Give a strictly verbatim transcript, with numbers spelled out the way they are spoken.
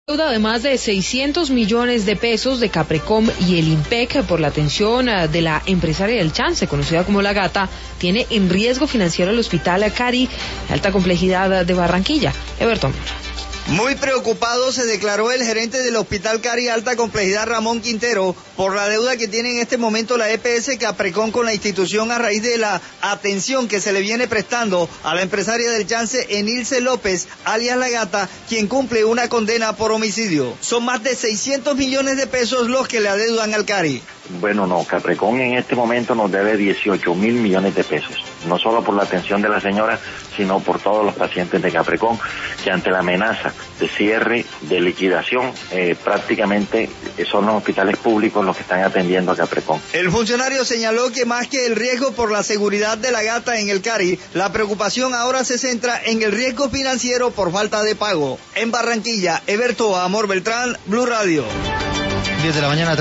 Deuda de más de seiscientos millones de pesos de Caprecom y el IMPEC por la atención de la empresaria del Chance, conocida como La Gata, tiene en riesgo financiero el Hospital Cari de Alta Complejidad de Barranquilla. Everton. Muy preocupado se declaró el gerente del Hospital Cari Alta Complejidad, Ramón Quintero, por la deuda que tiene en este momento la E P S Caprecom con la institución a raíz de la atención que se le viene prestando a la empresaria del Chance, Enilce López, alias La Gata, quien cumple una condena por homicidio. Son más de seiscientos millones de pesos los que le adeudan al Cari. Bueno, no, Caprecom en este momento nos debe dieciocho mil millones de pesos, no solo por la atención de la señora, sino por todos los pacientes de Caprecom, que ante la amenaza de cierre, de liquidación, eh, prácticamente son los hospitales públicos los que están atendiendo a Caprecom. El funcionario señaló que más que el riesgo por la seguridad de La Gata en el Cari, la preocupación ahora se centra en el riesgo financiero por falta de pago. En Barranquilla, Everto Amor Beltrán, Blue Radio. diez de la mañana.